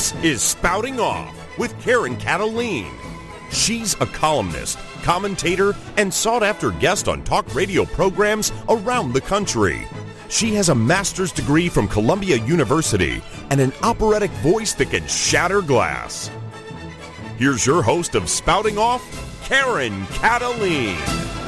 This is Spouting Off with Karen Cataline. She's a columnist, commentator, and sought-after guest on talk radio programs around the country. She has a master's degree from Columbia University and an operatic voice that can shatter glass. Here's your host of Spouting Off, Karen Cataline.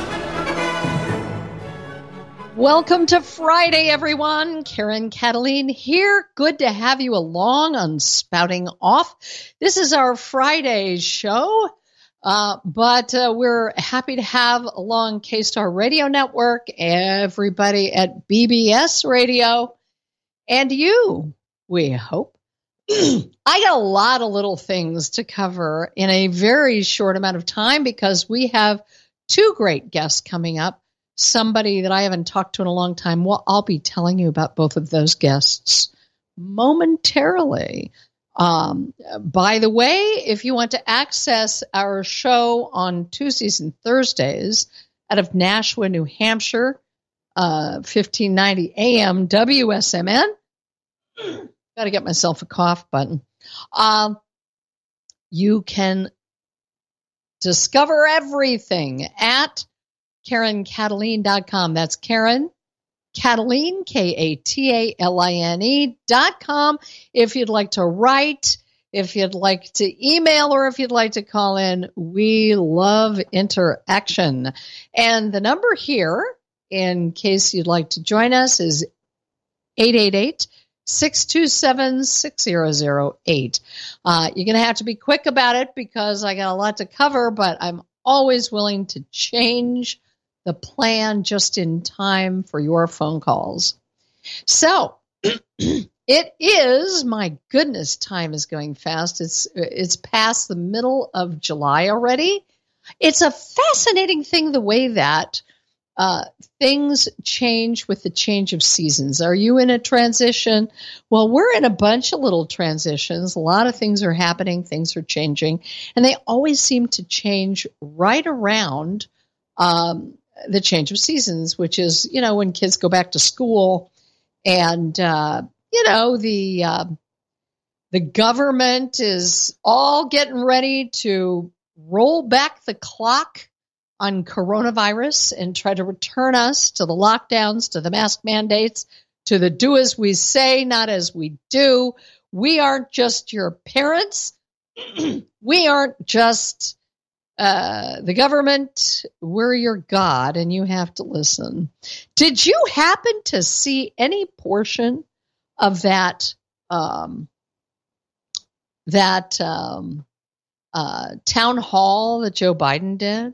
Welcome to Friday, everyone. Karen Cataline here. Good to have you along on Spouting Off. This is our Friday show, but we're happy to have along K-Star Radio Network, everybody at BBS Radio, and you, we hope. I got a lot of little things to cover in a very short amount of time because we have two great guests coming up. Somebody that I haven't talked to in a long time. Well, I'll be telling you about both of those guests momentarily. By the way, if you want to access our show on Tuesdays and Thursdays out of Nashua, New Hampshire, 1590 AM WSMN, got to get myself a cough button. You can discover everything at KarenCataline.com. That's Karen Cataline, KATALINE.com. If you'd like to write, if you'd like to email, or if you'd like to call in, we love interaction. And the number here, in case you'd like to join us, is 888-627-6008. You're going to have to be quick about it because I got a lot to cover, but I'm always willing to change the plan just in time for your phone calls. So it is, my goodness, time is going fast. It's past the middle of July already. It's a fascinating thing, the way that things change with the change of seasons. Are you in a transition? Well, we're in a bunch of little transitions. A lot of things are happening, things are changing, and they always seem to change right around the change of seasons, which is, when kids go back to school and, the government is all getting ready to roll back the clock on coronavirus and try to return us to the lockdowns, to the mask mandates, to the do as we say, not as we do. We aren't just your parents. We aren't just the government. We're your God, and you have to listen. Did you happen to see any portion of that town hall that Joe Biden did?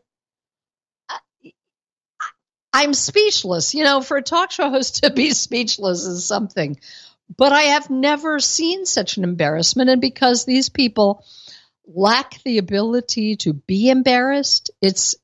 I'm speechless. For a talk show host to be speechless is something. But I have never seen such an embarrassment. And because these people lack the ability to be embarrassed, it's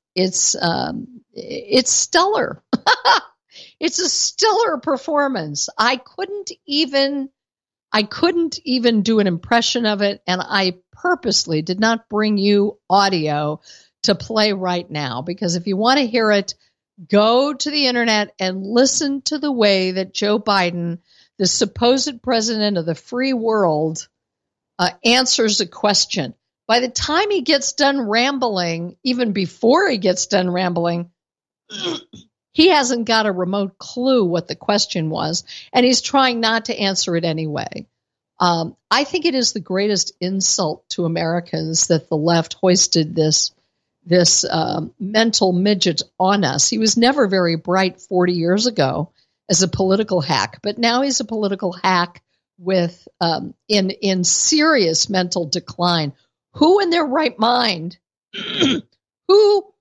stellar. It's a stellar performance. I couldn't even do an impression of it, and I purposely did not bring you audio to play right now, because if you want to hear it, go to the internet and listen to the way that Joe Biden, the supposed president of the free world, answers a question. By the time he gets done rambling, even before he gets done rambling, he hasn't got a remote clue what the question was, and he's trying not to answer it anyway. I think it is the greatest insult to Americans that the left hoisted this mental midget on us. He was never very bright 40 years ago as a political hack, but now he's a political hack with in serious mental decline. Who in their right mind, who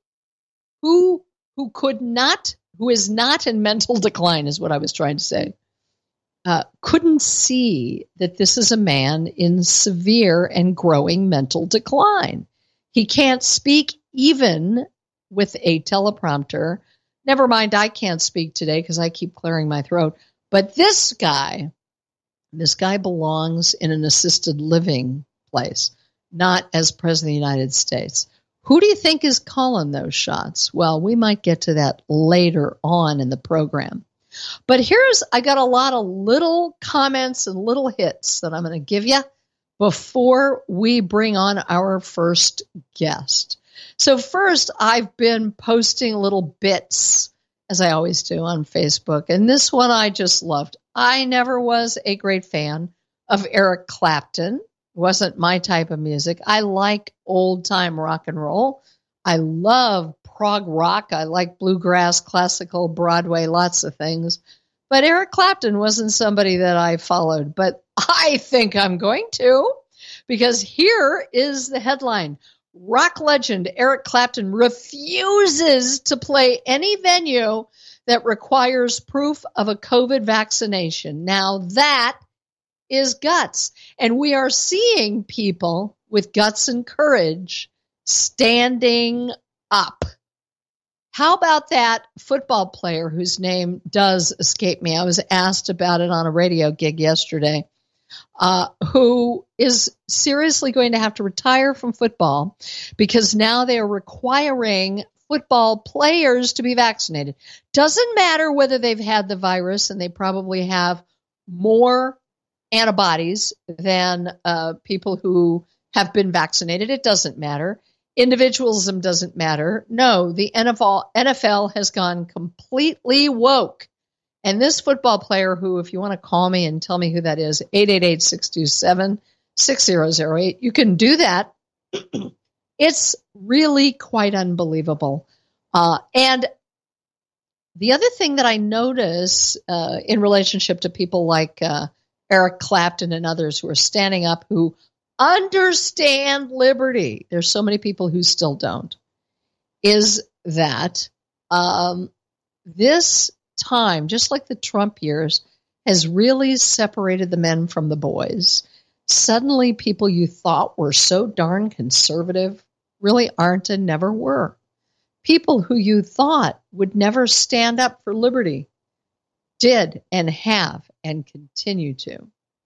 is not in mental decline is what I was trying to say, couldn't see that this is a man in severe and growing mental decline. He can't speak even with a teleprompter. Never mind, I can't speak today because I keep clearing my throat. But this guy belongs in an assisted living place, not as president of the United States. Who do you think is calling those shots? Well, we might get to that later on in the program. But I got a lot of little comments and little hits that I'm going to give you before we bring on our first guest. So first, I've been posting little bits, as I always do, on Facebook. And this one I just loved. I never was a great fan of Eric Clapton. Wasn't my type of music. I like old-time rock and roll. I love prog rock. I like bluegrass, classical, Broadway, lots of things. But Eric Clapton wasn't somebody that I followed. But I think I'm going to, because here is the headline. Rock legend Eric Clapton refuses to play any venue that requires proof of a COVID vaccination. Now that is guts. And we are seeing people with guts and courage standing up. How about that football player whose name does escape me? I was asked about it on a radio gig yesterday, who is seriously going to have to retire from football because now they are requiring football players to be vaccinated. Doesn't matter whether they've had the virus, and they probably have more antibodies than people who have been vaccinated. It doesn't matter. Individualism doesn't matter. No, the NFL has gone completely woke. And this football player who, if you want to call me and tell me who that is, 888-627-6008, you can do that. It's really quite unbelievable. And the other thing that I notice in relationship to people like Eric Clapton and others who are standing up, who understand liberty, there's so many people who still don't, is that this time, just like the Trump years, has really separated the men from the boys. Suddenly, people you thought were so darn conservative really aren't and never were. People who you thought would never stand up for liberty did and have and continue to.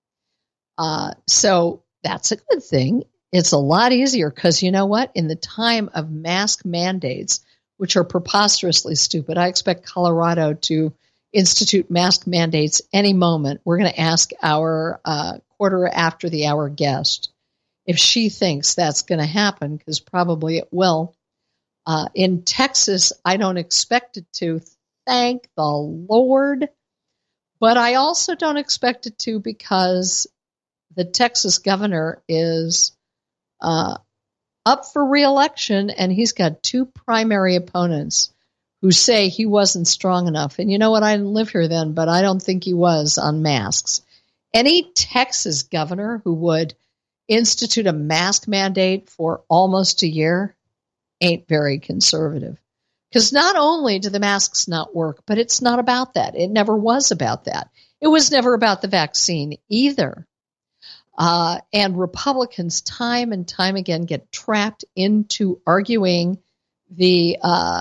So that's a good thing. It's a lot easier because you know what? In the time of mask mandates, which are preposterously stupid, I expect Colorado to institute mask mandates any moment. We're going to ask our quarter after the hour guest if she thinks that's going to happen, because probably it will. In Texas, I don't expect it to, thank the Lord. But I also don't expect it to because the Texas governor is up for re-election, and he's got two primary opponents who say he wasn't strong enough. And you know what? I didn't live here then, but I don't think he was on masks. Any Texas governor who would institute a mask mandate for almost a year ain't very conservative. Because not only do the masks not work, but it's not about that. It never was about that. It was never about the vaccine either. And Republicans time and time again get trapped into arguing the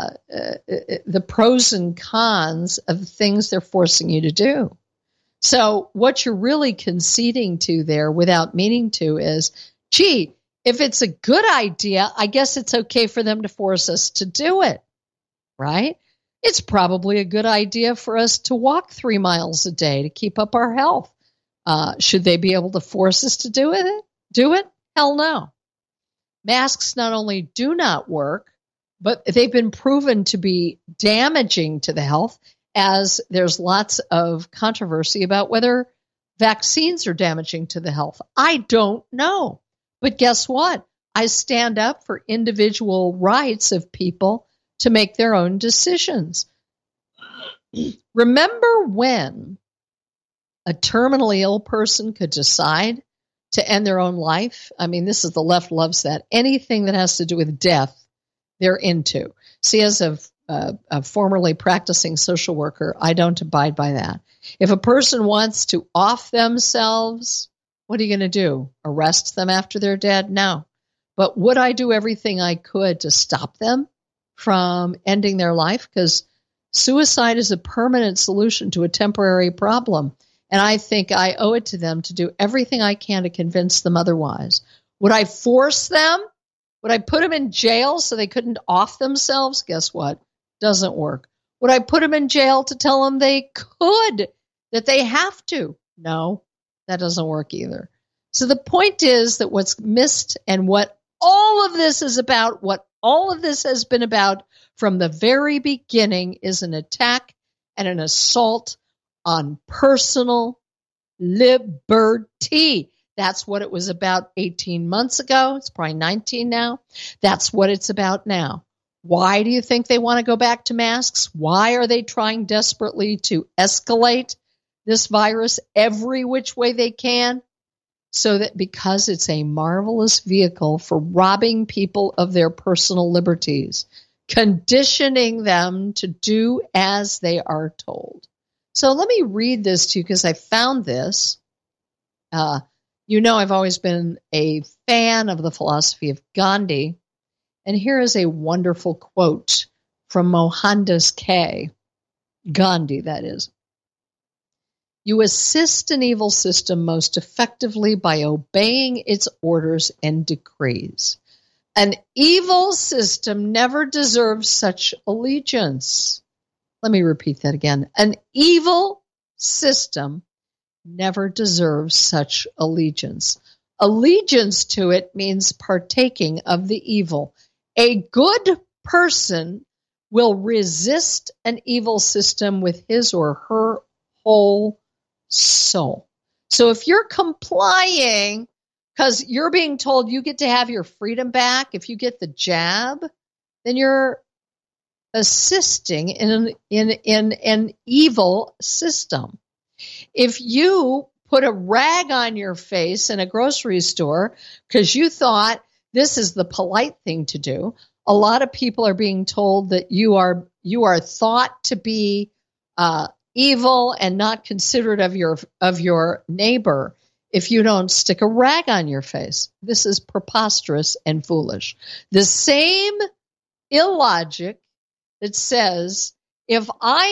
pros and cons of things they're forcing you to do. So what you're really conceding to there without meaning to is, gee, if it's a good idea, I guess it's okay for them to force us to do it, right? It's probably a good idea for us to walk 3 miles a day to keep up our health. Should they be able to force us to do it? Hell no. Masks not only do not work, but they've been proven to be damaging to the health, as there's lots of controversy about whether vaccines are damaging to the health. I don't know. But guess what? I stand up for individual rights of people to make their own decisions. Remember when a terminally ill person could decide to end their own life? I mean, the left loves that. Anything that has to do with death, they're into. See, as a formerly practicing social worker, I don't abide by that. If a person wants to off themselves, what are you going to do? Arrest them after they're dead? No. But would I do everything I could to stop them from ending their life? Because suicide is a permanent solution to a temporary problem. And I think I owe it to them to do everything I can to convince them otherwise. Would I force them? Would I put them in jail so they couldn't off themselves? Guess what? Doesn't work. Would I put them in jail to tell them they could, that they have to? No, that doesn't work either. So the point is that what's missed and what all of this is about, what all of this has been about from the very beginning, is an attack and an assault on personal liberty. That's what it was about 18 months ago. It's probably 19 now. That's what it's about now. Why do you think they want to go back to masks? Why are they trying desperately to escalate this virus every which way they can? Because it's a marvelous vehicle for robbing people of their personal liberties, conditioning them to do as they are told. So let me read this to you because I found this. I've always been a fan of the philosophy of Gandhi. And here is a wonderful quote from Mohandas K. Gandhi, that is. You assist an evil system most effectively by obeying its orders and decrees. An evil system never deserves such allegiance. Let me repeat that again. An evil system never deserves such allegiance. Allegiance to it means partaking of the evil. A good person will resist an evil system with his or her whole soul. So if you're complying because you're being told you get to have your freedom back if you get the jab, then you're assisting in an evil system. If you put a rag on your face in a grocery store because you thought this is the polite thing to do, a lot of people are being told that you are thought to be evil and not considerate of your neighbor if you don't stick a rag on your face. This is preposterous and foolish. The same illogic that says if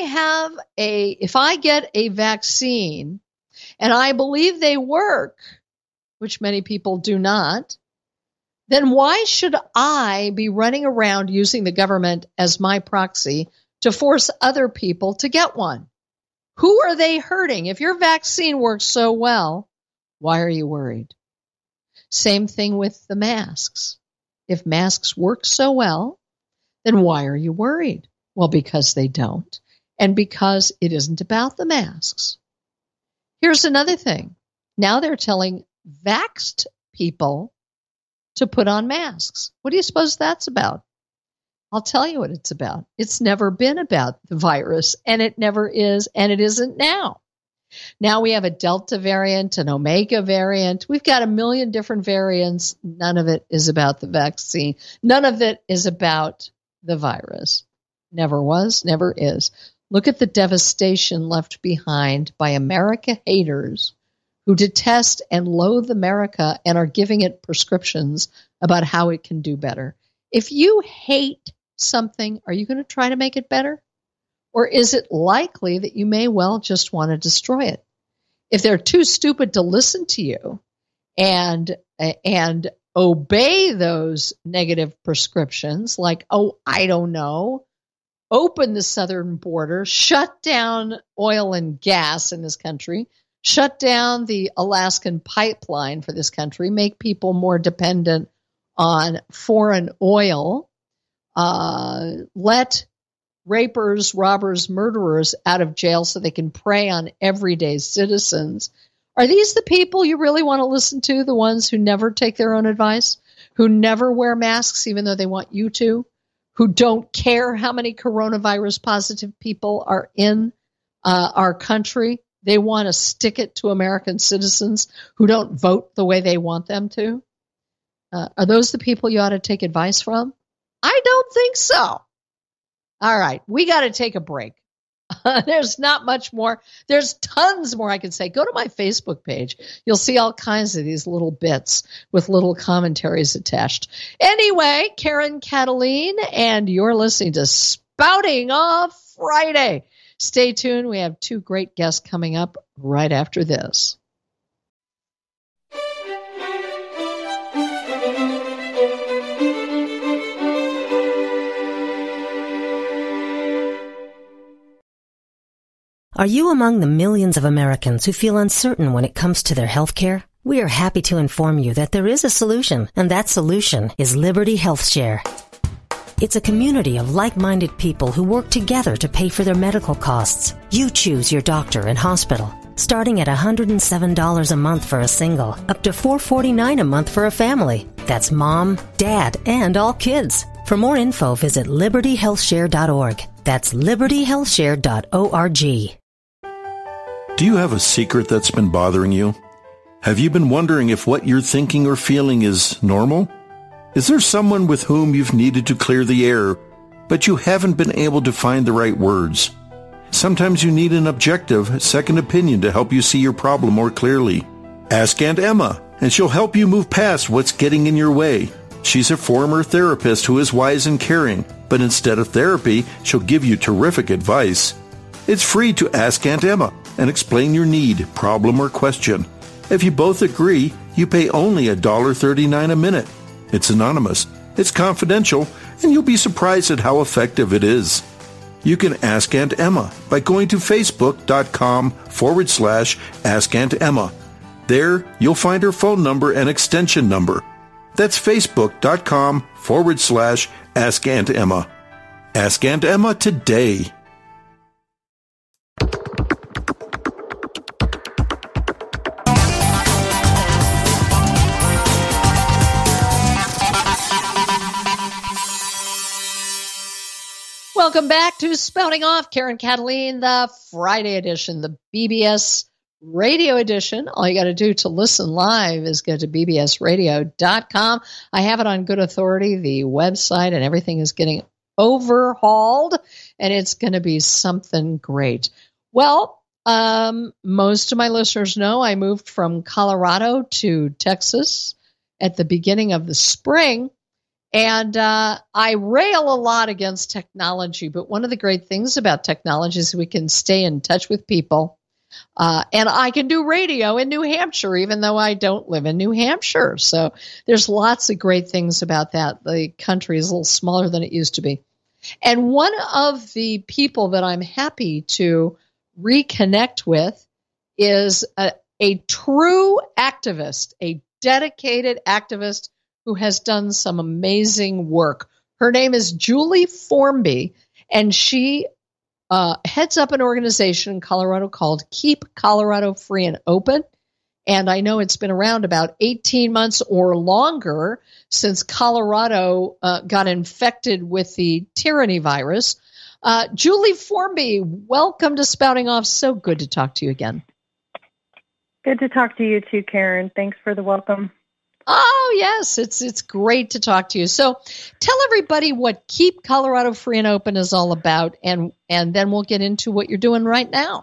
I get a vaccine and I believe they work, which many people do not, then why should I be running around using the government as my proxy to force other people to get one? Who are they hurting? If your vaccine works so well, why are you worried? Same thing with the masks. If masks work so well, then why are you worried? Well, because they don't, and because it isn't about the masks. Here's another thing. Now they're telling vaxxed people to put on masks. What do you suppose that's about? I'll tell you what it's about. It's never been about the virus, and it never is, and it isn't now. Now we have a Delta variant, an Omega variant. We've got a million different variants. None of it is about the vaccine. None of it is about the virus. Never was, never is. Look at the devastation left behind by America haters who detest and loathe America and are giving it prescriptions about how it can do better. If you hate something, are you going to try to make it better? Or is it likely that you may well just want to destroy it? If they're too stupid to listen to you and obey those negative prescriptions, like, I don't know, open the southern border, shut down oil and gas in this country, shut down the Alaskan pipeline for this country, make people more dependent on foreign oil, let rapers, robbers, murderers out of jail so they can prey on everyday citizens. Are these the people you really want to listen to, the ones who never take their own advice, who never wear masks even though they want you to, who don't care how many coronavirus positive people are in our country? They want to stick it to American citizens who don't vote the way they want them to. Are those the people you ought to take advice from? I don't think so. All right, we got to take a break. There's not much more. There's tons more I could say. Go to my Facebook page. You'll see all kinds of these little bits with little commentaries attached. Anyway, Karen Kataline, and you're listening to Spouting Off Friday. Stay tuned. We have two great guests coming up right after this. Are you among the millions of Americans who feel uncertain when it comes to their health care? We are happy to inform you that there is a solution, and that solution is Liberty Health Share. It's a community of like-minded people who work together to pay for their medical costs. You choose your doctor and hospital, starting at $107 a month for a single, up to $449 a month for a family. That's mom, dad, and all kids. For more info, visit libertyhealthshare.org. That's libertyhealthshare.org. Do you have a secret that's been bothering you? Have you been wondering if what you're thinking or feeling is normal? Is there someone with whom you've needed to clear the air, but you haven't been able to find the right words? Sometimes you need an objective, second opinion to help you see your problem more clearly. Ask Aunt Emma, and she'll help you move past what's getting in your way. She's a former therapist who is wise and caring, but instead of therapy, she'll give you terrific advice. It's free to ask Aunt Emma and explain your need, problem, or question. If you both agree, you pay only $1.39 a minute. It's anonymous, it's confidential, and you'll be surprised at how effective it is. You can ask Aunt Emma by going to facebook.com/Ask Aunt Emma. There, you'll find her phone number and extension number. That's facebook.com/Ask Aunt Emma. Ask Aunt Emma today. Welcome back to Spouting Off. Karen Kataline, the Friday edition, the BBS radio edition. All you got to do to listen live is go to bbsradio.com. I have it on good authority. The website and everything is getting overhauled, and it's going to be something great. Well, most of my listeners know I moved from Colorado to Texas at the beginning of the spring. And I rail a lot against technology, but one of the great things about technology is we can stay in touch with people. And I can do radio in New Hampshire, even though I don't live in New Hampshire. So there's lots of great things about that. The country is a little smaller than it used to be. And one of the people that I'm happy to reconnect with is a true activist, a dedicated activist who has done some amazing work. Her name is Julie Formby, and she heads up an organization in Colorado called Keep Colorado Free and Open. And I know it's been around about 18 months or longer since Colorado got infected with the tyranny virus. Julie Formby, welcome to Spouting Off. So good to talk to you again. Good to talk to you too, Karen. Thanks for the welcome. Oh, yes, it's great to talk to you. So tell everybody what Keep Colorado Free and Open is all about, and then we'll get into what you're doing right now.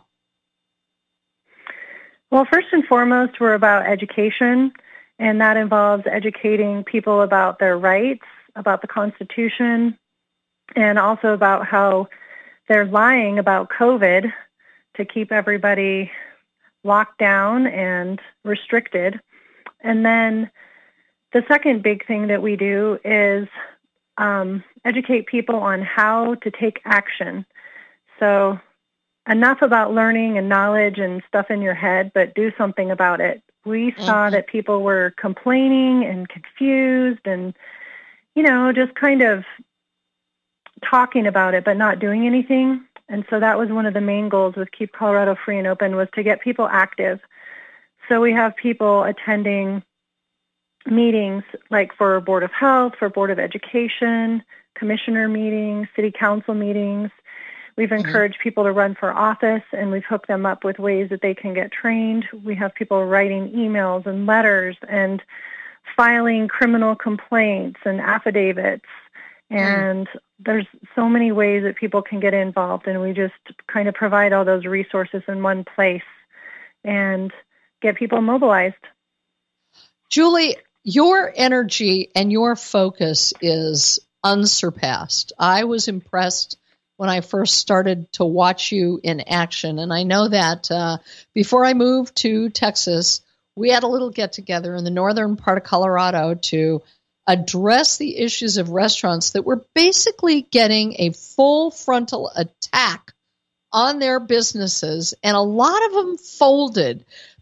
Well, first and foremost, we're about education, and that involves educating people about their rights, about the Constitution, and also about how they're lying about COVID to keep everybody locked down and restricted. And then the second big thing that we do is educate people on how to take action. So enough about learning and knowledge and stuff in your head, but do something about it. We saw that people were complaining and confused and, just kind of talking about it, but not doing anything. And so that was one of the main goals with Keep Colorado Free and Open, was to get people active. So we have people attending meetings like for Board of Health, for Board of Education, commissioner meetings, city council meetings. We've encouraged people to run for office, and we've hooked them up with ways that they can get trained. We have people writing emails and letters and filing criminal complaints and affidavits. And there's so many ways that people can get involved, and we just kind of provide all those resources in one place and get people mobilized. Julie, your energy and your focus is unsurpassed. I was impressed when I first started to watch you in action, and I know that before I moved to Texas, we had a little get-together in the northern part of Colorado to address the issues of restaurants that were basically getting a full frontal attack on their businesses, and a lot of them folded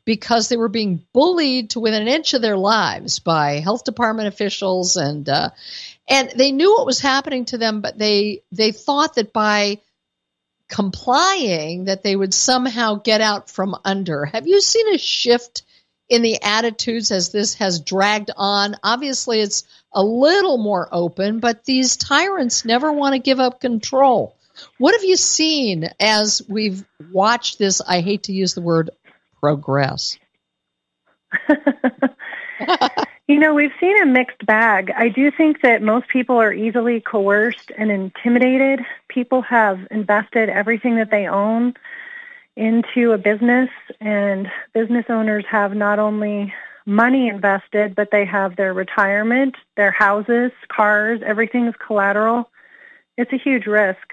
because they were being bullied to within an inch of their lives by health department officials, and they knew what was happening to them, but they thought that by complying that they would somehow get out from under. Have you seen a shift in the attitudes as this has dragged on? Obviously, it's a little more open, but these tyrants never want to give up control. What have you seen as we've watched this, I hate to use the word, progress? We've seen a mixed bag. I do think that most people are easily coerced and intimidated. People have invested everything that they own into a business, and business owners have not only money invested, but they have their retirement, their houses, cars, everything is collateral. It's a huge risk.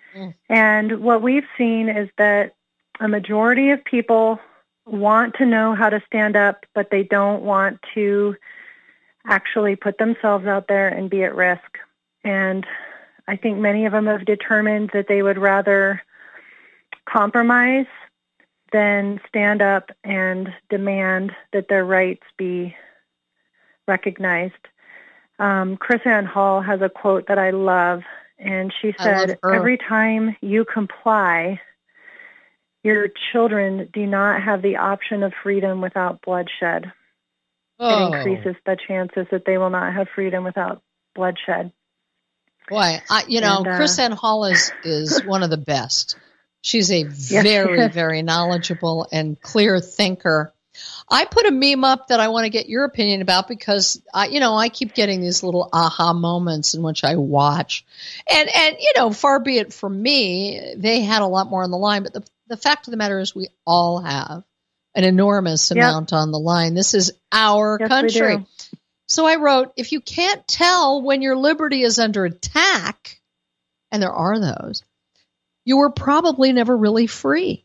And what we've seen is that a majority of people want to know how to stand up, but they don't want to actually put themselves out there and be at risk. And I think many of them have determined that they would rather compromise than stand up and demand that their rights be recognized. KrisAnne Hall has a quote that I love, and she said, "Every time you comply, your children do not have the option of freedom without bloodshed." It increases the chances that they will not have freedom without bloodshed. Boy, KrisAnne Hall is one of the best. She's a very, very knowledgeable and clear thinker. I put a meme up that I want to get your opinion about because, I keep getting these little aha moments in which I watch. And far be it from me, they had a lot more on the line. But the fact of the matter is we all have an enormous amount on the line. This is our country. So I wrote, if you can't tell when your liberty is under attack, and there are those, you were probably never really free.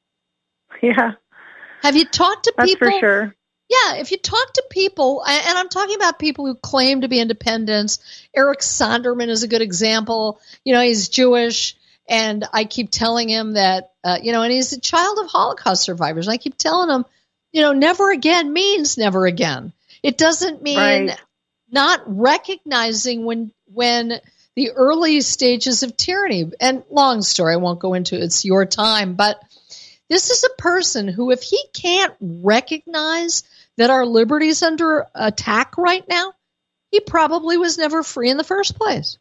Yeah. Have you talked to people? That's for sure. Yeah, if you talk to people, and I'm talking about people who claim to be independents. Eric Sonderman is a good example. He's Jewish, and I keep telling him that, and he's a child of Holocaust survivors. I keep telling him, never again means never again. It doesn't mean not recognizing when the early stages of tyranny, and long story, I won't go into it, it's your time, but this is a person who, if he can't recognize that our liberty is under attack right now, he probably was never free in the first place.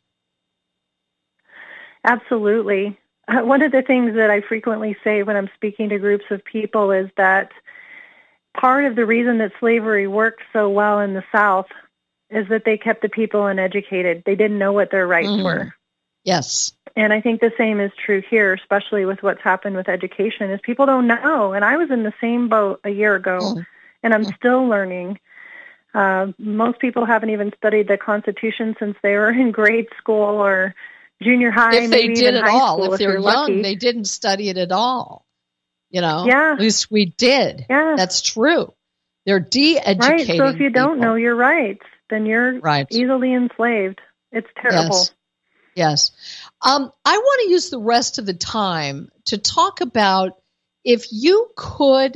Absolutely. One of the things that I frequently say when I'm speaking to groups of people is that part of the reason that slavery worked so well in the South is that they kept the people uneducated. They didn't know what their rights were. Yes. And I think the same is true here, especially with what's happened with education, is people don't know. And I was in the same boat a year ago, and I'm still learning. Most people haven't even studied the Constitution since they were in grade school or junior high, if they maybe did even at high all. school, if they're young, lucky. they didn't study it at all. Yeah. At least we did. Yeah. That's true. They're de-educating. Right. So if you don't know your rights, then you're easily enslaved. It's terrible. Yes. I want to use the rest of the time to talk about if you could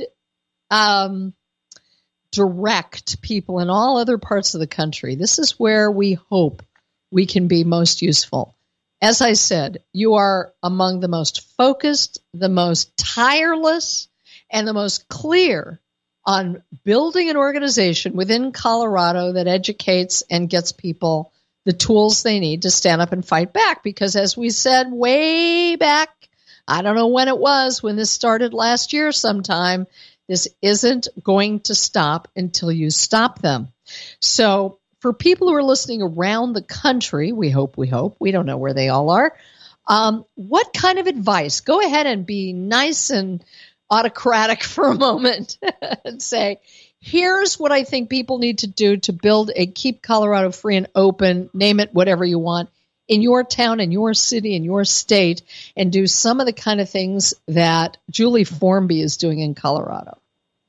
direct people in all other parts of the country. This is where we hope we can be most useful. As I said, you are among the most focused, the most tireless, and the most clear on building an organization within Colorado that educates and gets people the tools they need to stand up and fight back. Because as we said way back, I don't know when it was, when this started last year sometime, this isn't going to stop until you stop them. So for people who are listening around the country, we hope, we don't know where they all are, what kind of advice? Go ahead and be nice and autocratic for a moment and say, here's what I think people need to do to build a Keep Colorado Free and Open, name it whatever you want, in your town, in your city, in your state, and do some of the kind of things that Julie Formby is doing in Colorado.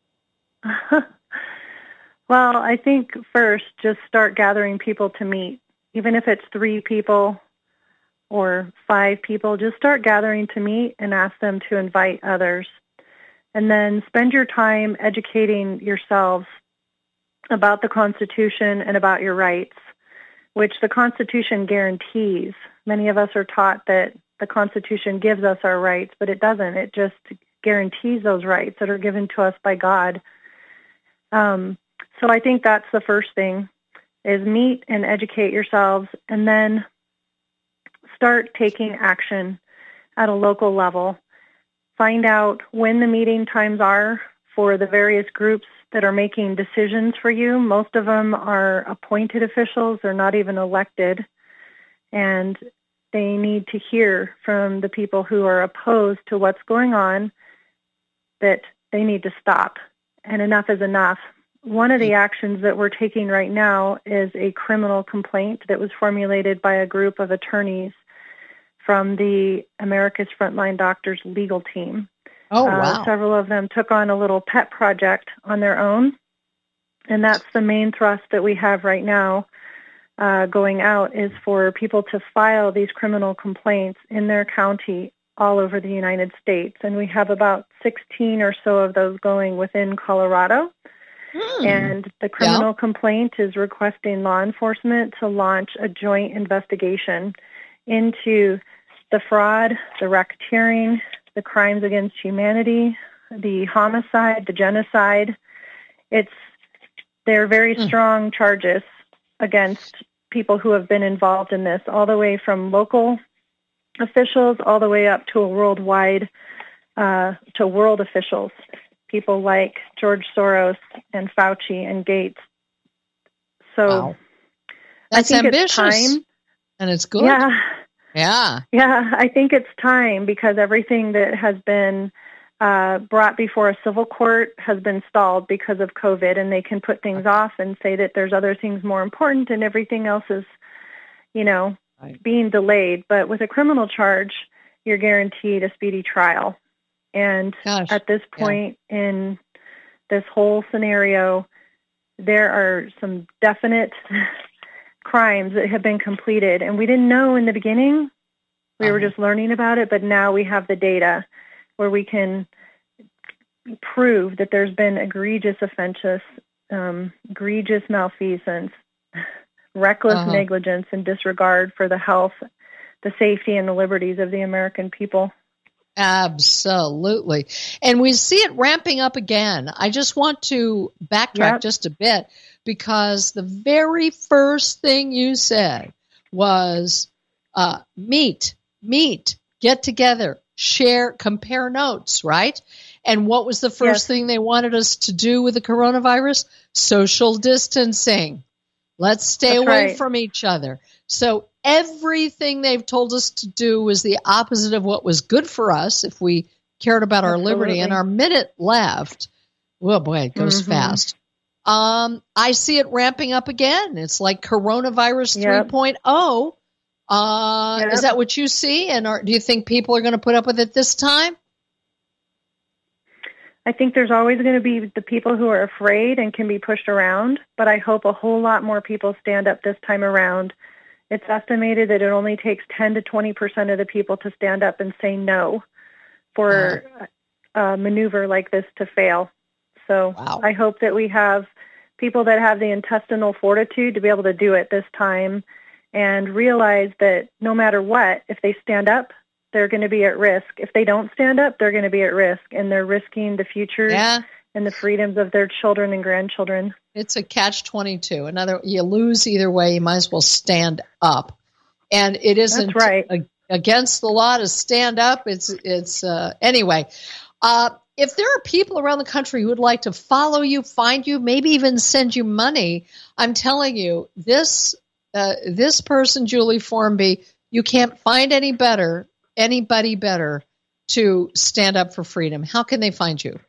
Well, I think first, just start gathering people to meet. Even if it's 3 people or 5 people, just start gathering to meet and ask them to invite others. and then spend your time educating yourselves about the Constitution and about your rights, which the Constitution guarantees. Many of us are taught that the Constitution gives us our rights, but it doesn't. It just guarantees those rights that are given to us by God. So I think that's the first thing, is meet and educate yourselves, and then start taking action at a local level. Find out when the meeting times are for the various groups that are making decisions for you. Most of them are appointed officials. They're not even elected. And they need to hear from the people who are opposed to what's going on that they need to stop. And enough is enough. One of the actions that we're taking right now is a criminal complaint that was formulated by a group of attorneys from the America's Frontline Doctors legal team. Oh, wow. Several of them took on a little pet project on their own, and that's the main thrust that we have right now going out, is for people to file these criminal complaints in their county all over the United States. And we have about 16 or so of those going within Colorado. And the criminal complaint is requesting law enforcement to launch a joint investigation into the fraud, the racketeering, the crimes against humanity, the homicide, the genocide. They're very strong charges against people who have been involved in this, all the way from local officials all the way up to a worldwide, to world officials, people like George Soros and Fauci and Gates. So That's I think ambitious. It's time. And it's good. Yeah, I think it's time, because everything that has been brought before a civil court has been stalled because of COVID, and they can put things off and say that there's other things more important, and everything else is, being delayed. But with a criminal charge, you're guaranteed a speedy trial. And at this point in this whole scenario, there are some definite crimes that have been completed, and we didn't know in the beginning. We were just learning about it, but now we have the data where we can prove that there's been egregious offenses, egregious malfeasance, reckless negligence, and disregard for the health, the safety, and the liberties of the American people. Absolutely. And we see it ramping up again. I just want to backtrack just a bit, because the very first thing you said was meet, get together, share, compare notes, right? And what was the first thing they wanted us to do with the coronavirus? Social distancing. Let's stay away from each other. So everything they've told us to do was the opposite of what was good for us if we cared about our liberty. And our minute left, oh boy, it goes fast. I see it ramping up again. It's like coronavirus 3.0. Is that what you see? And do you think people are going to put up with it this time? I think there's always going to be the people who are afraid and can be pushed around, but I hope a whole lot more people stand up this time around. It's estimated that it only takes 10 to 20% of the people to stand up and say no for a maneuver like this to fail. So I hope that we have people that have the intestinal fortitude to be able to do it this time, and realize that no matter what, if they stand up, they're going to be at risk. If they don't stand up, they're going to be at risk, and they're risking the future and the freedoms of their children and grandchildren. It's a catch-22. You lose either way. You might as well stand up. And it isn't against the law to stand up. It's anyway. If there are people around the country who would like to follow you, find you, maybe even send you money, I'm telling you, this person, Julie Formby, you can't find anybody better to stand up for freedom. How can they find you?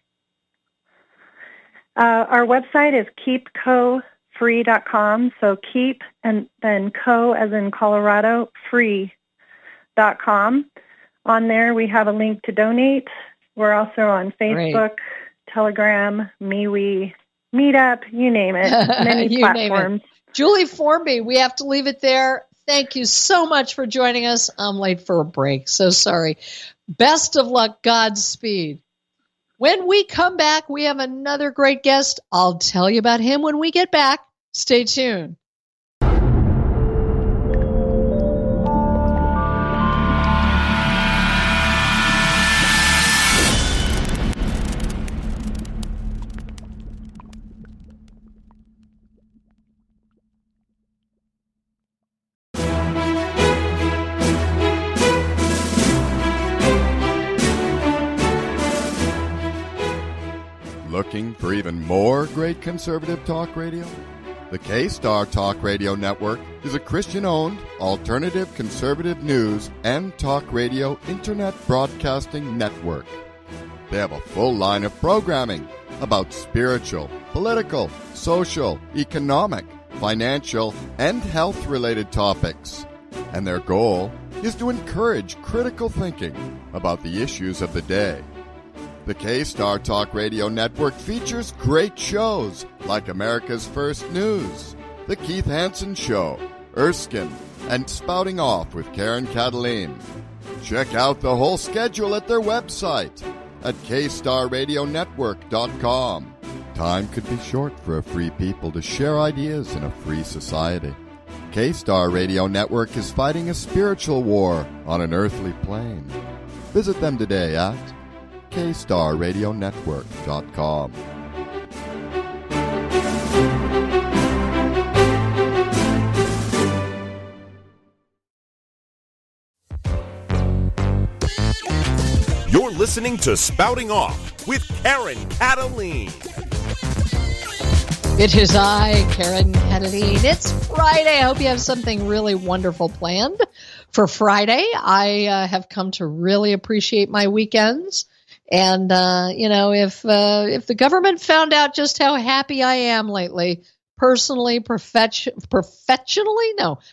Our website is keepcofree.com. So keep and then co as in Colorado, free.com. On there we have a link to donate. We're also on Facebook, Telegram, MeWe, Meetup, you name it, many platforms. Julie Formby, we have to leave it there. Thank you so much for joining us. I'm late for a break, so sorry. Best of luck, Godspeed. When we come back, we have another great guest. I'll tell you about him when we get back. Stay tuned. Looking for even more great conservative talk radio? The K-Star Talk Radio Network is a Christian-owned, alternative conservative news and talk radio internet broadcasting network. They have a full line of programming about spiritual, political, social, economic, financial, and health-related topics. And their goal is to encourage critical thinking about the issues of the day. The K-Star Talk Radio Network features great shows like America's First News, The Keith Hansen Show, Erskine, and Spouting Off with Karen Cataline. Check out the whole schedule at their website at kstarradionetwork.com. Time could be short for a free people to share ideas in a free society. K-Star Radio Network is fighting a spiritual war on an earthly plane. Visit them today at kstarradionetwork.com. You're listening to Spouting Off with Karen Cataline. It is I, Karen Cataline. It's Friday. I hope you have something really wonderful planned for Friday. I have come to really appreciate my weekends. And, if the government found out just how happy I am lately, personally, professionally,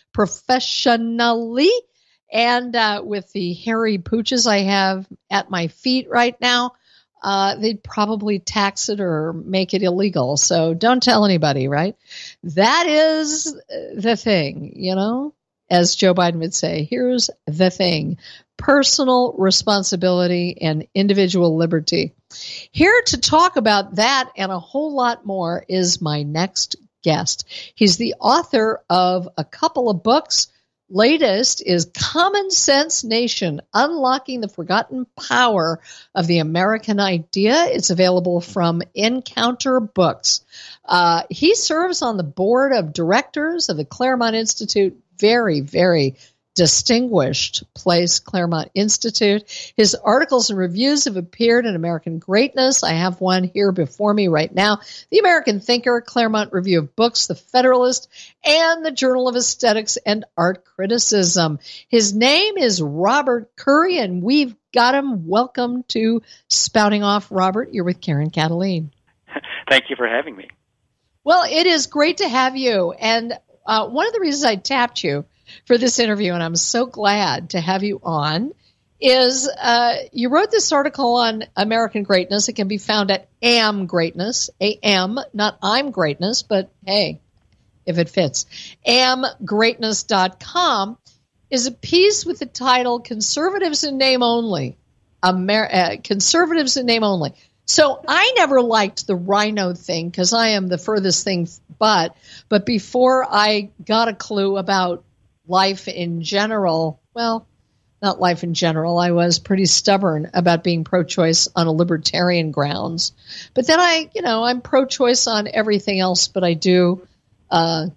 and with the hairy pooches I have at my feet right now, they'd probably tax it or make it illegal. So don't tell anybody, right? That is the thing, as Joe Biden would say, here's the thing. Personal responsibility and individual liberty. Here to talk about that and a whole lot more is my next guest. He's the author of a couple of books. Latest is Common Sense Nation, Unlocking the Forgotten Power of the American Idea. It's available from Encounter Books. He serves on the board of directors of the Claremont Institute. Very, very distinguished place, Claremont Institute. His articles and reviews have appeared in American Greatness. I have one here before me right now. The American Thinker, Claremont Review of Books, The Federalist, and the Journal of Aesthetics and Art Criticism. His name is Robert Currie, and we've got him. Welcome to Spouting Off, Robert. You're with Karen Cataline. Thank you for having me. Well, it is great to have you. And one of the reasons I tapped you for this interview, and I'm so glad to have you on, is you wrote this article on American Greatness. It can be found at AM Greatness, AM, not I'm Greatness, but hey, if it fits. amgreatness.com is a piece with the title Conservatives in Name Only. Conservatives in Name Only. So I never liked the rhino thing because I am the furthest thing but before I got a clue about life in general, well, not life in general, I was pretty stubborn about being pro-choice on a libertarian grounds. But then I'm pro-choice on everything else, but I do, I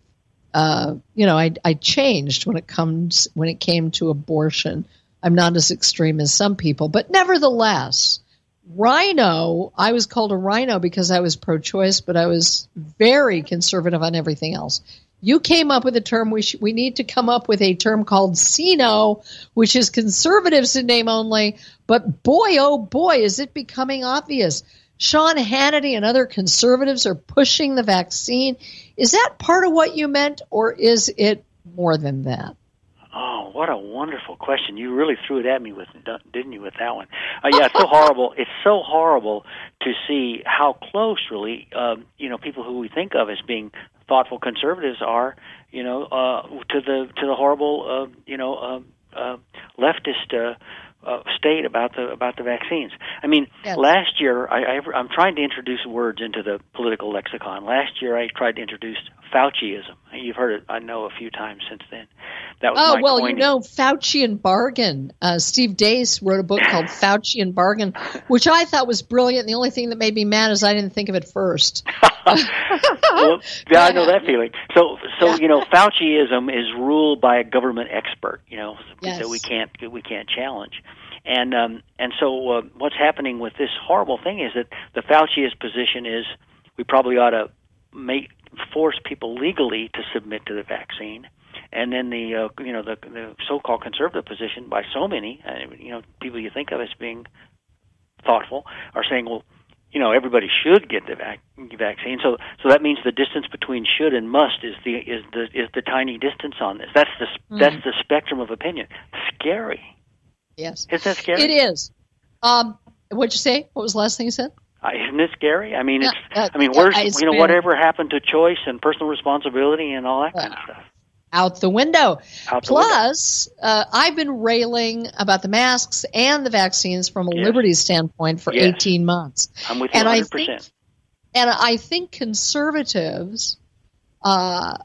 changed when it came to abortion. I'm not as extreme as some people, but nevertheless, rhino, I was called a rhino because I was pro-choice, but I was very conservative on everything else. You came up with a term. We need to come up with a term called CINO, which is conservatives in name only. But boy, oh boy, is it becoming obvious. Sean Hannity and other conservatives are pushing the vaccine. Is that part of what you meant, or is it more than that? Oh, what a wonderful question. You really threw it at me, didn't you, with that one? Yeah, it's so horrible. It's so horrible to see how close, really, people who we think of as being thoughtful conservatives are, to the horrible, leftist state about the vaccines. I mean, Yes. last year I'm trying to introduce words into the political lexicon. Last year I tried to introduce Fauciism. You've heard it, I know, a few times since then. That was my coining. Faucian Bargain. Steve Deace wrote a book called Faucian Bargain, which I thought was brilliant. The only thing that made me mad is I didn't think of it first. Well, yeah, I know that feeling. So Fauciism is ruled by a government expert, Yes. that we can't challenge. And so what's happening with this horrible thing is that the Fauciist position is we probably ought to force people legally to submit to the vaccine. And then the so-called conservative position by so many people you think of as being thoughtful are saying, well, everybody should get the vaccine. So that means the distance between should and must is the tiny distance on this. That's the spectrum of opinion. Scary. Yes. Isn't that scary? It is. What'd you say? What was the last thing you said? Isn't it scary? I mean, it's whatever happened to choice and personal responsibility and all that kind of stuff? Out the window. Plus, I've been railing about the masks and the vaccines from a liberty standpoint for 18 months. I'm with you 100%. I think conservatives, God,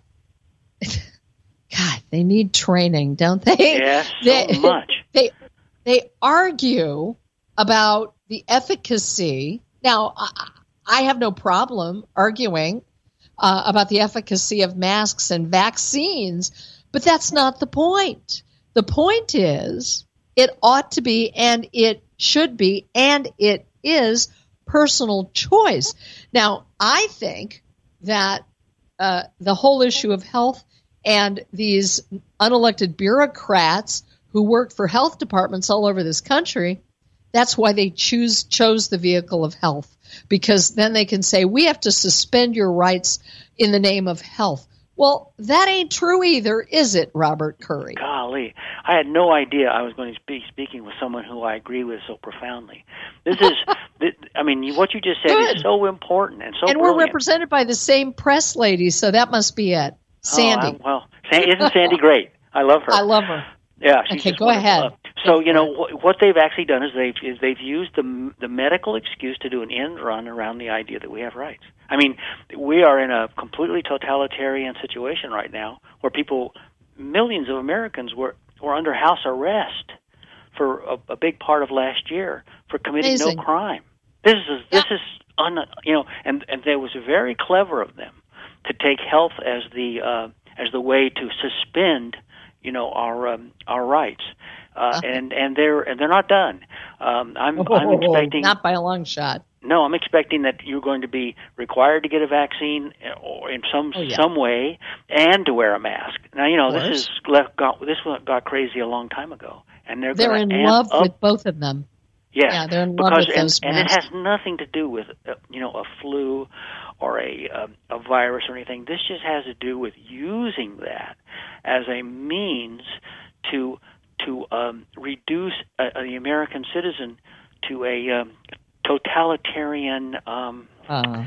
they need training, don't they? Yes, so much. They argue about the efficacy. Now, I have no problem arguing about the efficacy of masks and vaccines, but that's not the point. The point is it ought to be, and it should be, and it is personal choice. Now, I think that the whole issue of health and these unelected bureaucrats who work for health departments all over this country, that's why they chose the vehicle of health, because then they can say, we have to suspend your rights in the name of health. Well, that ain't true either, is it, Robert Curry? Golly, I had no idea I was going to be speaking with someone who I agree with so profoundly. This is, what you just said is so important and so brilliant. We're represented by the same press lady, so that must be it. Sandy. Isn't Sandy great? I love her. I love her. Yeah. She's okay, go ahead. So, what they've actually done is they've used the medical excuse to do an end run around the idea that we have rights. I mean, we are in a completely totalitarian situation right now where millions of Americans were under house arrest for a big part of last year for committing no crime. This is and it was very clever of them to take health as the way to suspend our rights. And they're not done. I'm expecting, not by a long shot. No, I'm expecting that you're going to be required to get a vaccine or in some way, and to wear a mask. Now this got crazy a in ago, and they're in love with both of them. Yes, yeah, they're in love with those masks. And it has nothing to do with a flu or a virus or anything. This just has to do with using that as a means to reduce the American citizen to a totalitarian, a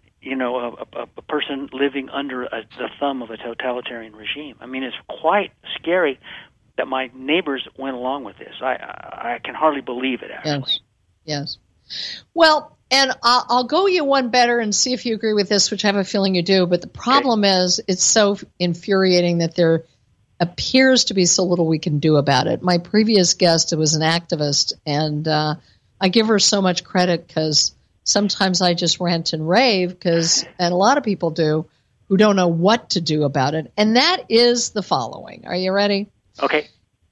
person living under the thumb of a totalitarian regime. I mean, it's quite scary that my neighbors went along with this. I can hardly believe it, actually. Yes. Well, and I'll go you one better and see if you agree with this, which I have a feeling you do. But the problem is it's so infuriating that there appears to be so little we can do about it. My previous guest was an activist, and I give her so much credit because sometimes I just rant and rave, and a lot of people do, who don't know what to do about it. And that is the following. Are you ready? Okay.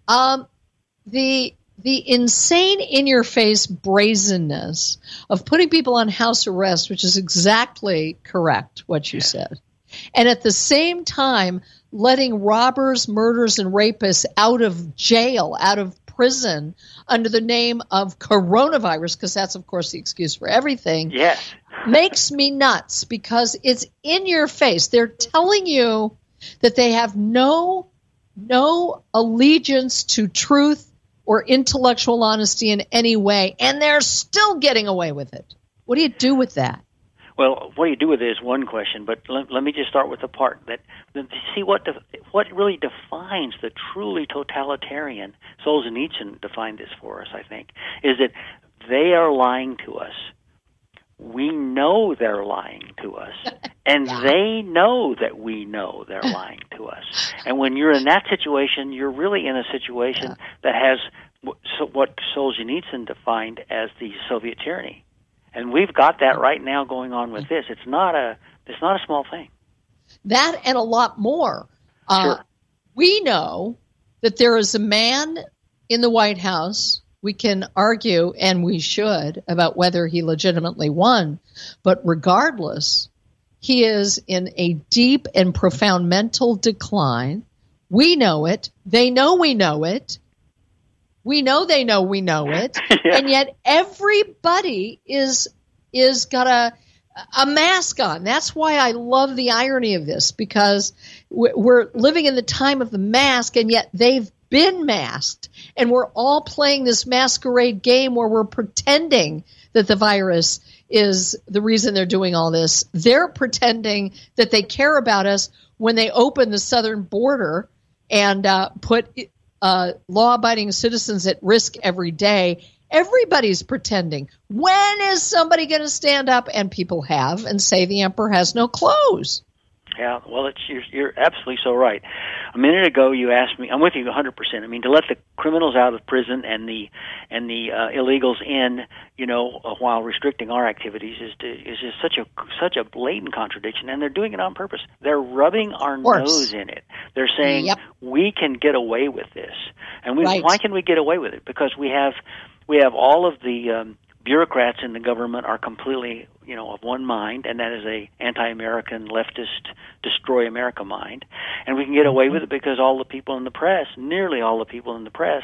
The insane in-your-face brazenness of putting people on house arrest, which is exactly correct, what you said, and at the same time letting robbers, murderers, and rapists out of jail, out of prison, under the name of coronavirus, because that's, of course, the excuse for everything, makes me nuts, because it's in your face. They're telling you that they have no allegiance to truth or intellectual honesty in any way, and they're still getting away with it. What do you do with that? Well, what do you do with it is one question, but let me just start with the part that see what really defines the truly totalitarian. Solzhenitsyn defined this for us, I think, is that they are lying to us. We know they're lying to us, and they know that we know they're lying to us. And when you're in that situation, you're really in a situation that has what Solzhenitsyn defined as the Soviet tyranny. And we've got that right now going on with this. It's not a small thing. That and a lot more. Sure. We know that there is a man in the White House. We can argue, and we should, about whether he legitimately won. But regardless, he is in a deep and profound mental decline. We know it. They know we know it. We know they know we know it. Yeah. And yet everybody is got a mask on. That's why I love the irony of this, because we're living in the time of the mask, and yet they've been masked, and we're all playing this masquerade game where we're pretending that the virus is the reason they're doing all this. They're pretending that they care about us when they open the southern border and put law-abiding citizens at risk every day. Everybody's pretending. When is somebody going to stand up, and people have, and say the emperor has no clothes? Yeah, well, you're absolutely so right. A minute ago, you asked me. I'm with you 100%. I mean, to let the criminals out of prison and the illegals in, while restricting our activities is just such a blatant contradiction, and they're doing it on purpose. They're rubbing our nose in it. They're saying we can get away with this, and why can we get away with it? Because we have all of the bureaucrats in the government are completely, of one mind, and that is a anti-American, leftist, destroy America mind. And we can get away with it because all the people in the press, nearly all the people in the press,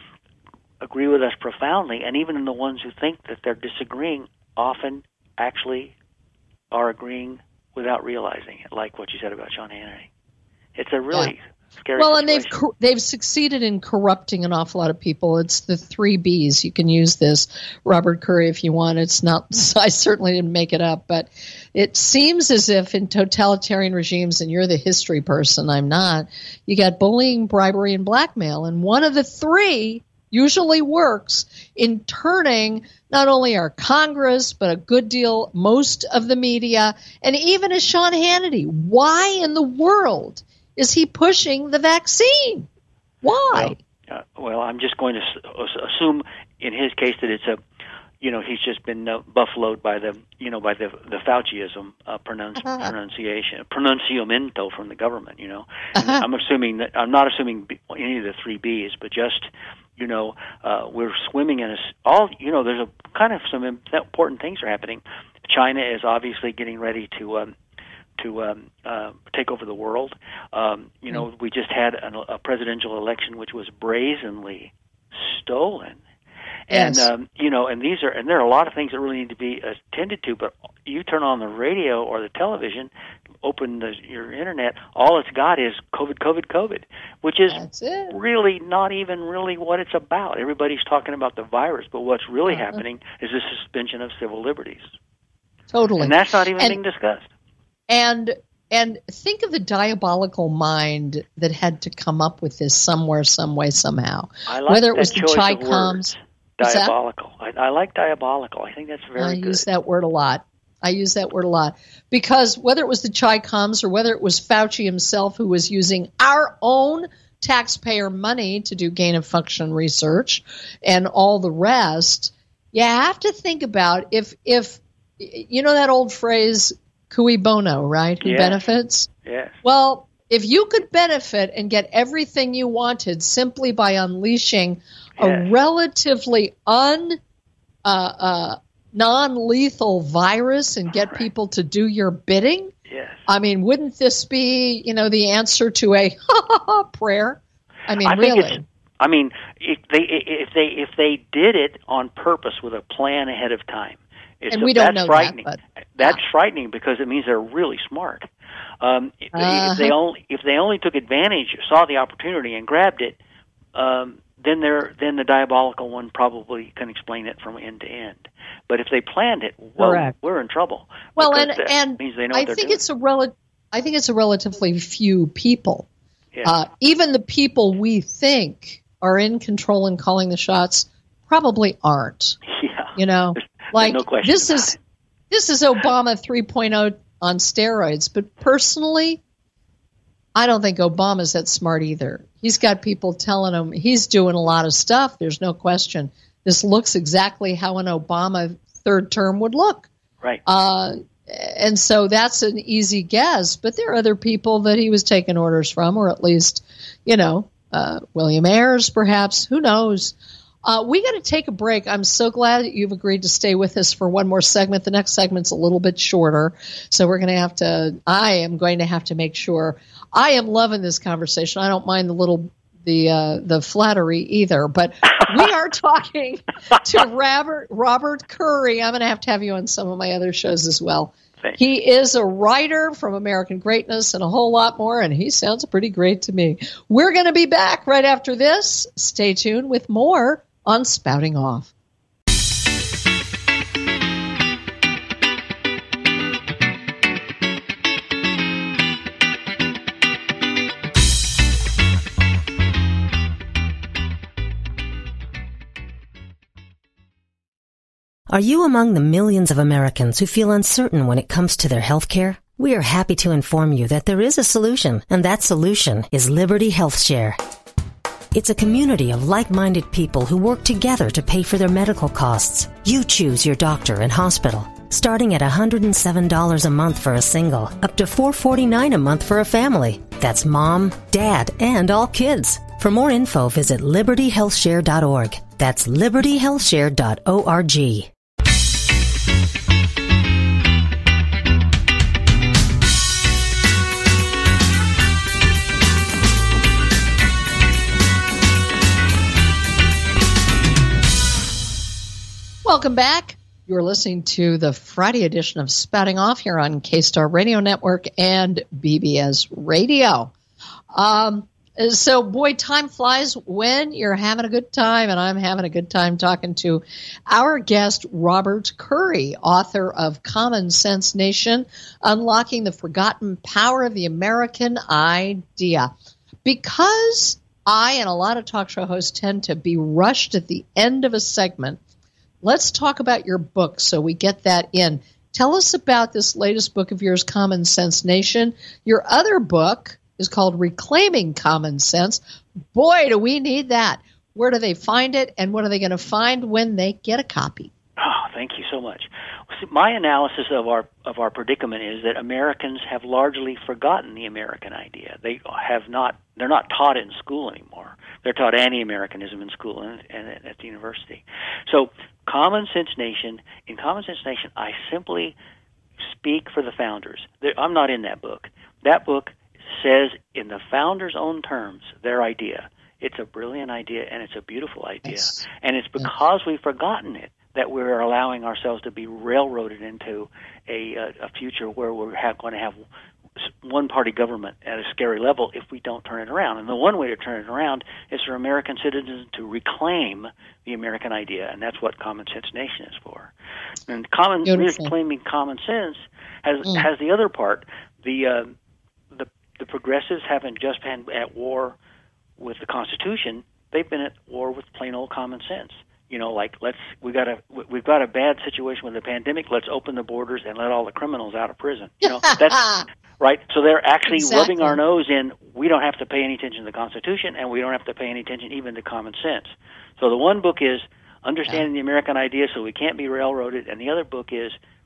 agree with us profoundly, and even the ones who think that they're disagreeing often actually are agreeing without realizing it, like what you said about Sean Hannity. It's a really scary situation. And they've succeeded in corrupting an awful lot of people. It's the 3 Bs. You can use this, Robert Curry, if you want. It's not. I certainly didn't make it up, but it seems as if in totalitarian regimes, and you're the history person, I'm not, you got bullying, bribery, and blackmail, and one of the 3 usually works in turning not only our Congress, but a good deal, most of the media, and even a Sean Hannity. Why in the world is he pushing the vaccine? Why? Well, I'm just going to assume in his case that it's he's just been buffaloed by the Fauciism pronunciamento from the government. And I'm assuming that I'm not assuming any of the 3 Bs, but just we're swimming in there's a kind of some important things are happening. China is obviously getting ready to take over the world. We just had a presidential election which was brazenly stolen. Yes. And there are a lot of things that really need to be attended to, but you turn on the radio or the television, open your internet, all it's got is COVID, which is really not even really what it's about. Everybody's talking about the virus, but what's really happening is the suspension of civil liberties. Totally. And that's not even being discussed. And think of the diabolical mind that had to come up with this somewhere, some way, somehow. I like whether it that was the choice Chi of words. Coms. Diabolical. I like diabolical. I think that's very good. I use that word a lot. Because whether it was the Chi Coms or whether it was Fauci himself who was using our own taxpayer money to do gain of function research and all the rest, you have to think about if you know that old phrase, cui bono, right? Who benefits? Yes. Well, if you could benefit and get everything you wanted simply by unleashing a relatively non-lethal virus and get people to do your bidding, I mean, wouldn't this be, the answer to a prayer? I mean, really. If they did it on purpose with a plan ahead of time, and we don't know frightening. That, but that's frightening because it means they're really smart. If they only took advantage, saw the opportunity, and grabbed it, then the diabolical one probably can explain it from end to end. But if they planned it, well, we're in trouble. Well, and means they know what they're doing. I think it's a relatively few people. Yeah. Even the people we think are in control and calling the shots probably aren't. Yeah. You know, like no question this is Obama 3.0 on steroids. But personally, I don't think Obama's that smart either. He's got people telling him he's doing a lot of stuff. There's no question. This looks exactly how an Obama third term would look. Right. And so that's an easy guess. But there are other people that he was taking orders from, or at least, William Ayers, perhaps. Who knows? We got to take a break. I'm so glad that you've agreed to stay with us for one more segment. The next segment's a little bit shorter, so I am going to have to make sure. I am loving this conversation. I don't mind the flattery either, but we are talking to Robert Currie. I'm going to have you on some of my other shows as well. Thanks. He is a writer from American Greatness and a whole lot more, and he sounds pretty great to me. We're going to be back right after this. Stay tuned with more on Spouting Off. Are you among the millions of Americans who feel uncertain when it comes to their health care? We are happy to inform you that there is a solution, and that solution is Liberty HealthShare. It's a community of like-minded people who work together to pay for their medical costs. You choose your doctor and hospital, starting at $107 a month for a single, up to $449 a month for a family. That's mom, dad, and all kids. For more info, visit libertyhealthshare.org. That's libertyhealthshare.org. Welcome back. You're listening to the Friday edition of Spouting Off here on K-Star Radio Network and BBS Radio. So, boy, time flies when you're having a good time, and I'm having a good time talking to our guest, Robert Currie, author of Common Sense Nation, Unlocking the Forgotten Power of the American Idea. Because I and a lot of talk show hosts tend to be rushed at the end of a segment, let's talk about your book so we get that in. Tell us about this latest book of yours, Common Sense Nation. Your other book is called Reclaiming Common Sense. Boy, do we need that. Where do they find it, and what are they going to find when they get a copy? Oh, thank you so much. See, my analysis of our predicament is that Americans have largely forgotten the American idea. They're not taught it in school anymore. They're taught anti-Americanism in school and at the university. So, Common Sense Nation, in Common Sense Nation, I simply speak for the founders. I'm not in that book. That book says in the founders' own terms their idea. It's a brilliant idea, and it's a beautiful idea. Yes. And it's because we've forgotten it that we're allowing ourselves to be railroaded into a future where we're going to have one-party government at a scary level if we don't turn it around. And the one way to turn it around is for American citizens to reclaim the American idea, and that's what Common Sense Nation is for. And reclaiming common sense has the other part. The progressives haven't just been at war with the Constitution; they've been at war with plain old common sense. Like we've got a bad situation with the pandemic. Let's open the borders and let all the criminals out of prison. That's right. So they're actually rubbing our nose in. We don't have to pay any attention to the Constitution, and we don't have to pay any attention even to common sense. So the one book is Understanding the American Idea, so we can't be railroaded, and the other book is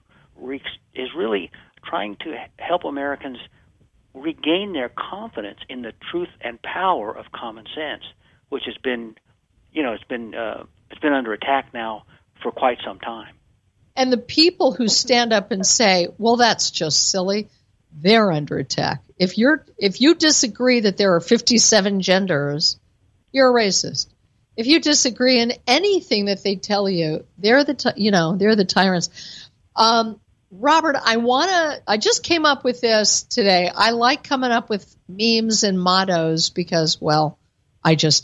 really trying to help Americans regain their confidence in the truth and power of common sense, which has been, it's been under attack now for quite some time. And the people who stand up and say, "Well, that's just silly," they're under attack. If you disagree that there are 57 genders, you're a racist. If you disagree in anything that they tell you, they're the tyrants. Robert, I just came up with this today. I like coming up with memes and mottos because, well, I just do.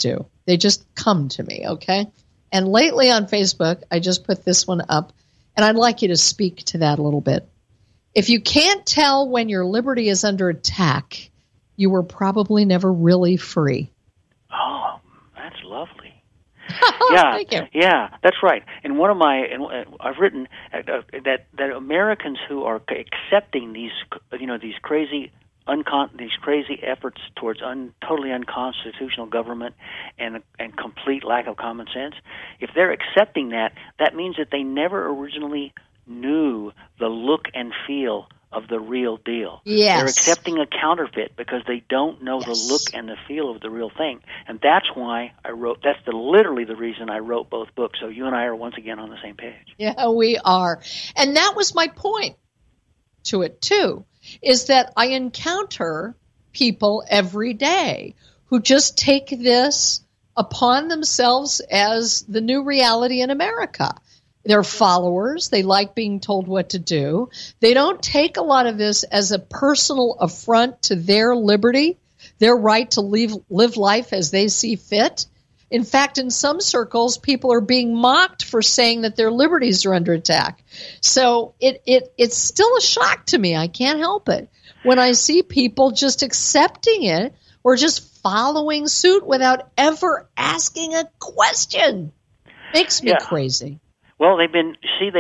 They just come to me, okay? And lately on Facebook, I just put this one up, and I'd like you to speak to that a little bit. If you can't tell when your liberty is under attack, you were probably never really free. Oh, that's lovely. Thank you. Yeah, that's right. And one of my, I've written that Americans who are accepting these crazy efforts towards totally unconstitutional government and complete lack of common sense, if they're accepting that, that means that they never originally knew the look and feel of the real deal. Yes. They're accepting a counterfeit because they don't know the look and the feel of the real thing. And that's why I wrote, literally the reason I wrote both books. So you and I are once again on the same page. Yeah, we are. And that was my point to it, too, is that I encounter people every day who just take this upon themselves as the new reality in America. They're followers. They like being told what to do. They don't take a lot of this as a personal affront to their liberty, their right to live life as they see fit. In fact, in some circles, people are being mocked for saying that their liberties are under attack. So it's still a shock to me. I can't help it when I see people just accepting it or just following suit without ever asking a question. Makes me crazy. Well, they've been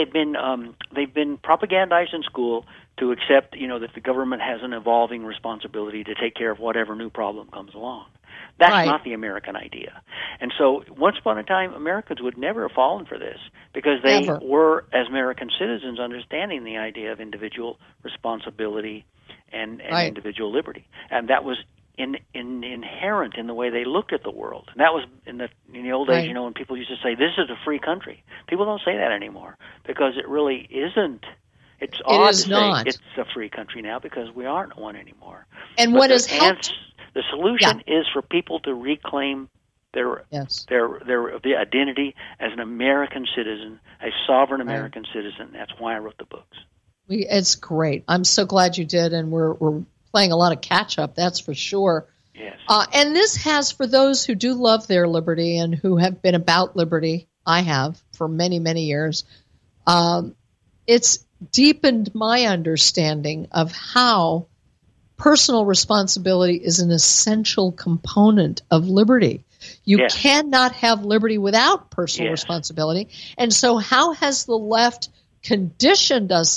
propagandized in school to accept, that the government has an evolving responsibility to take care of whatever new problem comes along. That's not the American idea. And so once upon a time, Americans would never have fallen for this because they were, as American citizens, understanding the idea of individual responsibility and individual liberty. And that was inherent in the way they looked at the world. And that was in the old days, when people used to say, this is a free country. People don't say that anymore because it really isn't. It's odd to say it's a free country now because we aren't one anymore. And what has helped? The solution is for people to reclaim their the identity as an American citizen, a sovereign American citizen. That's why I wrote the books. It's great. I'm so glad you did, and we're playing a lot of catch-up, that's for sure. Yes. And this has, for those who do love their liberty and who have been about liberty, I have for many, many years, it's deepened my understanding of how personal responsibility is an essential component of liberty. You cannot have liberty without personal responsibility. And so how has the left conditioned us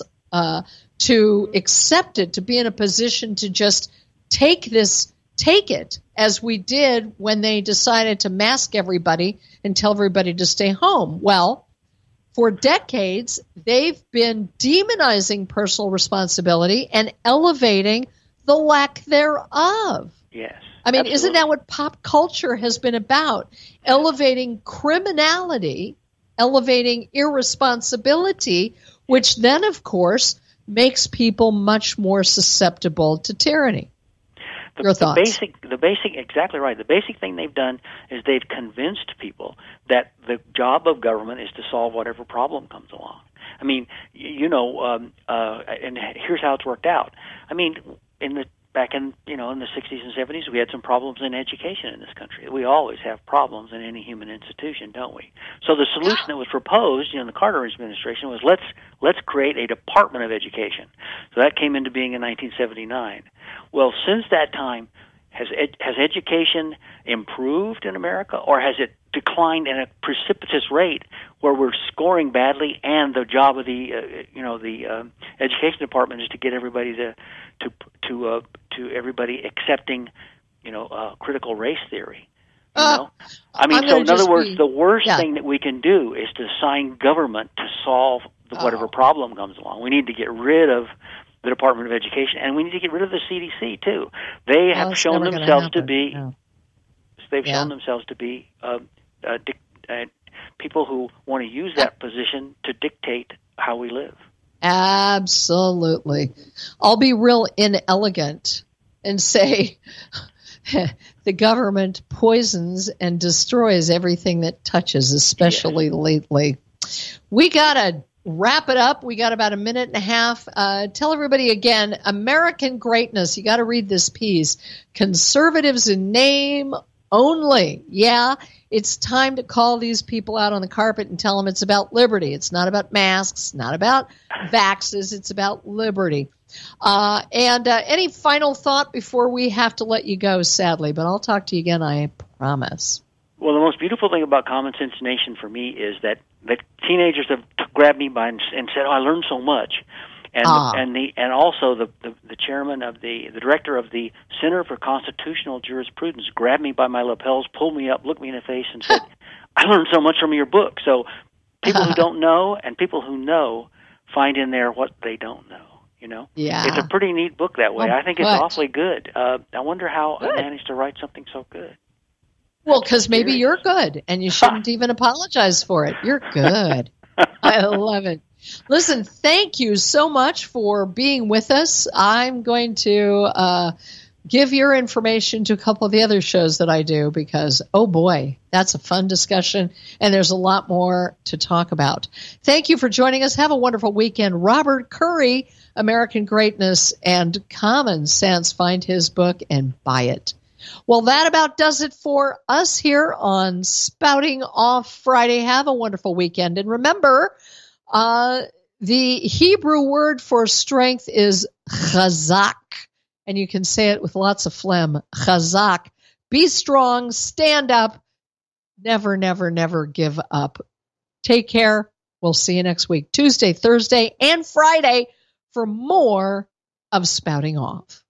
to accept it, to be in a position to just take it, as we did when they decided to mask everybody and tell everybody to stay home? Well, for decades, they've been demonizing personal responsibility and elevating the lack thereof. Yes. I mean, absolutely. Isn't that what pop culture has been about? Elevating criminality, elevating irresponsibility, which then, of course, makes people much more susceptible to tyranny. Your thoughts? The basic, exactly right. The basic thing they've done is they've convinced people that the job of government is to solve whatever problem comes along. I mean, and here's how it's worked out. I mean, back in the 60s and 70s, we had some problems in education in this country. We always have problems in any human institution, don't we? So the solution that was proposed, in the Carter administration was let's create a Department of Education. So that came into being in 1979. Well, since that time, has education improved in America, or has it declined in a precipitous rate where we're scoring badly, and the job of the education department is to get everybody to everybody accepting critical race theory? I mean, so in other words, the worst thing that we can do is to assign government to solve whatever problem comes along. We need to get rid of the Department of Education, and we need to get rid of the CDC too. They have shown themselves to be. They've shown themselves to be people who want to use that position to dictate how we live. Absolutely. I'll be real inelegant and say the government poisons and destroys everything that touches, especially lately. We got to wrap it up. We got about a minute and a half. Tell everybody again, American Greatness. You got to read this piece. Conservatives in name, only. Yeah, it's time to call these people out on the carpet and tell them it's about liberty. It's not about masks, not about vaxes. It's about liberty. And any final thought before we have to let you go, sadly, but I'll talk to you again, I promise. Well, the most beautiful thing about Common Sense Nation for me is that teenagers have grabbed me by and said, "Oh, I learned so much." And also the chairman of the director of the Center for Constitutional Jurisprudence grabbed me by my lapels, pulled me up, looked me in the face, and said, "I learned so much from your book." So people who don't know and people who know find in there what they don't know. You know, It's a pretty neat book that way. I think it's awfully good. I wonder how I managed to write something so good. Well, because maybe you're good, and you shouldn't even apologize for it. You're good. I love it. Listen, thank you so much for being with us. I'm going to give your information to a couple of the other shows that I do because, oh boy, that's a fun discussion, and there's a lot more to talk about. Thank you for joining us. Have a wonderful weekend. Robert Currie, American Greatness and Common Sense. Find his book and buy it. Well, that about does it for us here on Spouting Off Friday. Have a wonderful weekend. And remember, the Hebrew word for strength is chazak. And you can say it with lots of phlegm. Chazak. Be strong. Stand up. Never, never, never give up. Take care. We'll see you next week, Tuesday, Thursday, and Friday for more of Spouting Off.